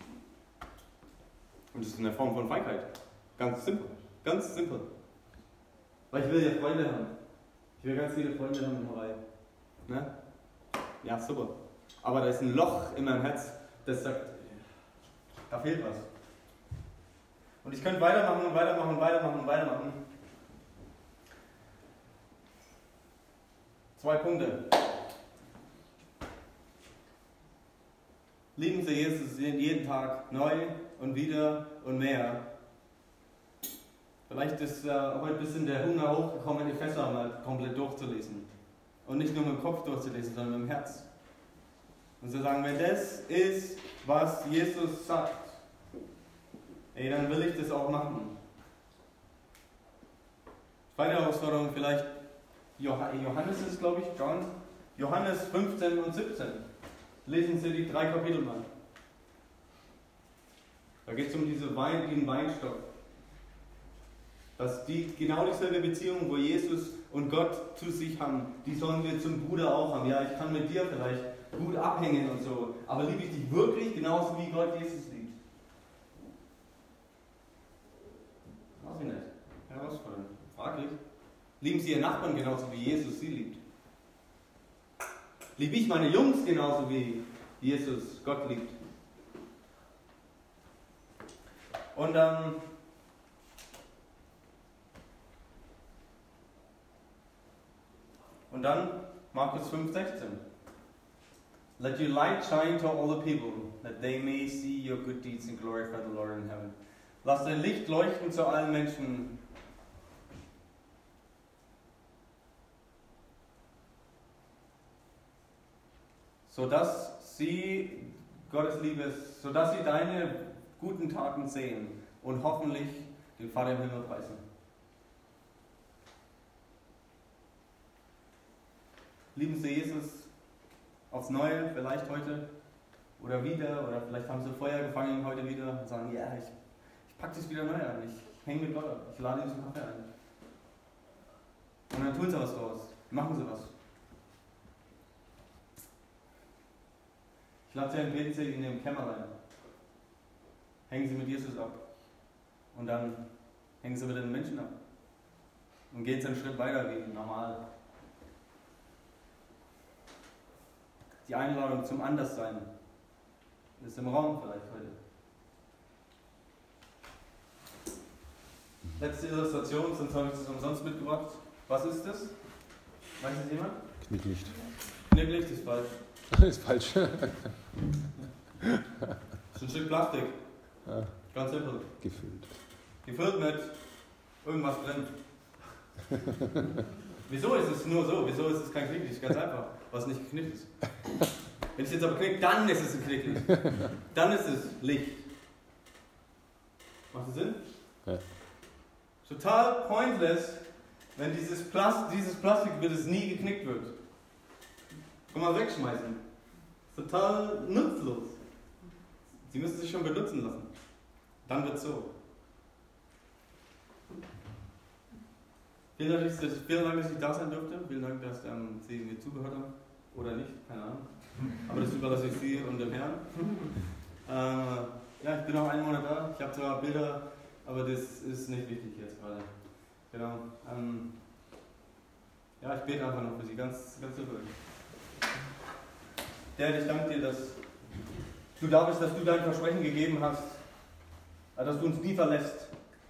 Und das ist eine Form von Feigheit. Ganz simpel. Ganz simpel. Weil ich will ja Freunde haben. Ich will ganz viele Freunde haben in Hawaii. Ne? Ja, super. Aber da ist ein Loch in meinem Herz, das sagt, da fehlt was. Und ich könnte weitermachen und weitermachen und weitermachen und weitermachen. Zwei Punkte. Lieben Sie Jesus jeden Tag neu und wieder und mehr. Vielleicht ist äh, heute ein bisschen der Hunger hochgekommen, Epheser mal komplett durchzulesen. Und nicht nur mit dem Kopf durchzulesen, sondern mit dem Herz. Und zu sagen, wenn das ist, was Jesus sagt, ey, dann will ich das auch machen. Zweite Herausforderung vielleicht, Johannes ist, glaube ich, John, Johannes fünfzehn und siebzehn. Lesen Sie die drei Kapitel mal. Da geht es um diese Wein, den Weinstock. Dass die genau dieselbe Beziehung, wo Jesus und Gott zu sich haben, die sollen wir zum Bruder auch haben. Ja, ich kann mit dir vielleicht gut abhängen und so, aber liebe ich dich wirklich genauso wie Gott Jesus liebt? Weiß ich nicht. Herausfordernd. Fraglich. Lieben Sie Ihren Nachbarn genauso wie Jesus sie liebt? Liebe ich meine Jungs genauso wie Jesus Gott liebt? Und ähm, und dann Markus fünf, sechzehn. Let your light shine to all the people, that they may see your good deeds and glorify the Lord in heaven. Lass dein Licht leuchten zu allen Menschen. Sodass sie Gottes Liebe, sodass sie deine guten Taten sehen und hoffentlich den Vater im Himmel preisen. Lieben Sie Jesus aufs Neue, vielleicht heute oder wieder, oder vielleicht haben Sie Feuer gefangen heute wieder und sagen, ja, ich, ich packe das wieder neu an, ich hänge mit Gott ab, ich lade ihn zum Kaffee ein. Und dann tun Sie was draus, machen Sie was. Ich lade Sie ein, beten Sie in dem Kämmerlein. Hängen Sie mit Jesus ab. Und dann hängen Sie mit den Menschen ab. Und gehen Sie einen Schritt weiter wie normal. Die Einladung zum Anderssein ist im Raum vielleicht heute. Letzte Illustration, sonst habe ich es umsonst mitgebracht. Was ist das? Weiß es jemand? Knicklicht. Knicklicht ist falsch. Ist falsch. Das ist ein Stück Plastik. Ja. Ganz simpel. Gefüllt. Gefüllt mit irgendwas drin. Wieso ist es nur so? Wieso ist es kein Knicklicht? Ganz einfach, was nicht geknickt ist. Wenn es jetzt aber knickt, dann ist es ein Knicklicht. Dann ist es Licht. Macht das Sinn? Ja. Total pointless, wenn dieses, Plast dieses Plastik wird es nie geknickt wird. Kann man wegschmeißen. Total nutzlos. Sie müssen sich schon benutzen lassen. Dann wird es so. Vielen Dank, dass, vielen Dank, dass ich da sein durfte. Vielen Dank, dass ähm, Sie mir zugehört haben. Oder nicht, keine Ahnung. Aber das überlasse ich Sie und dem Herrn. Äh, ja, ich bin noch einen Monat da. Ich habe zwar Bilder, aber das ist nicht wichtig jetzt gerade. Genau. Ähm, ja, ich bete einfach noch für Sie, ganz, ganz simpel. Herr, ich danke dir, dass du da bist, dass du dein Versprechen gegeben hast, dass du uns nie verlässt.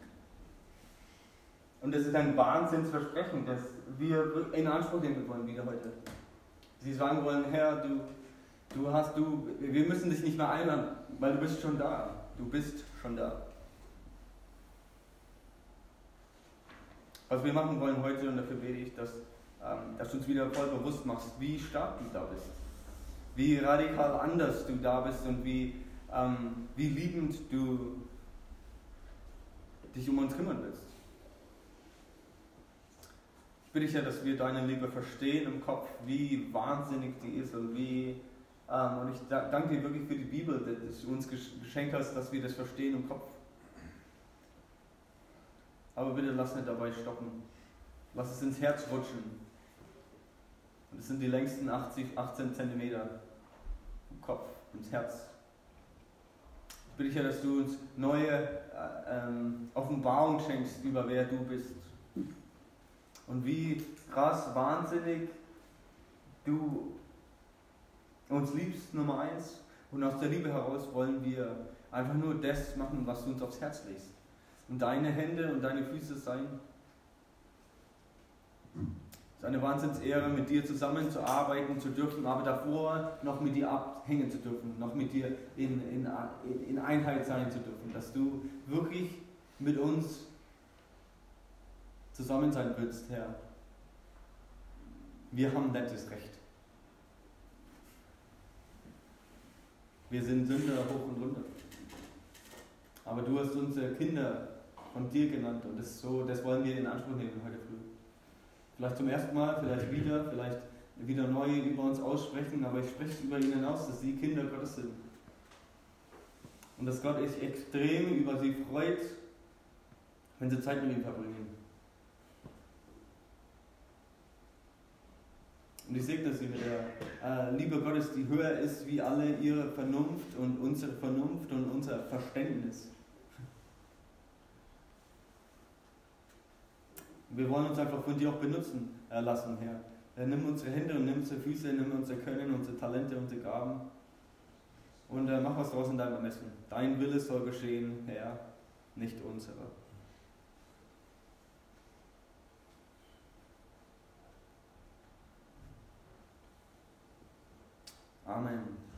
Und das ist ein Wahnsinnsversprechen, das wir in Anspruch nehmen wollen wieder heute. Sie sagen wollen, Herr, du, du hast, du, wir müssen dich nicht mehr einladen, weil du bist schon da. Du bist schon da. Was wir machen wollen heute, und dafür bete ich, dass, ähm, dass du uns wieder voll bewusst machst, wie stark du da bist. Wie radikal anders du da bist und wie, ähm, wie liebend du dich um uns kümmern willst. Ich bitte dich ja, dass wir deine Liebe verstehen im Kopf, wie wahnsinnig die ist und wie, ähm, und ich danke dir wirklich für die Bibel, dass du uns geschenkt hast, dass wir das verstehen im Kopf. Aber bitte lass nicht dabei stoppen. Lass es ins Herz rutschen. Und es sind die längsten achtzig, achtzehn Zentimeter im Kopf, ins Herz. Ich bitte dich ja, dass du uns neue äh, ähm, Offenbarung schenkst über wer du bist. Und wie krass, wahnsinnig du uns liebst, Nummer eins. Und aus der Liebe heraus wollen wir einfach nur das machen, was du uns aufs Herz legst. Und deine Hände und deine Füße sein. Es ist eine Wahnsinnsehre, mit dir zusammenzuarbeiten zu dürfen, aber davor noch mit dir abhängen zu dürfen, noch mit dir in, in, in Einheit sein zu dürfen, dass du wirklich mit uns zusammen sein willst, Herr. Wir haben nicht das Recht. Wir sind Sünder hoch und runter. Aber du hast unsere Kinder von dir genannt und das, so, das wollen wir in Anspruch nehmen heute früh. Vielleicht zum ersten Mal, vielleicht wieder, vielleicht wieder neu über uns aussprechen, aber ich spreche über ihnen aus, dass sie Kinder Gottes sind. Und dass Gott sich extrem über sie freut, wenn sie Zeit mit ihm verbringen. Und ich segne sie mit der äh, Liebe Gottes, die höher ist wie alle ihre Vernunft und unsere Vernunft und unser Verständnis. Wir wollen uns einfach von dir auch benutzen äh, lassen, Herr. Äh, nimm unsere Hände und nimm unsere Füße, nimm unser Können, unsere Talente, unsere Gaben und äh, mach was draus in deinem Ermessen. Dein Wille soll geschehen, Herr, nicht unsere. Amen.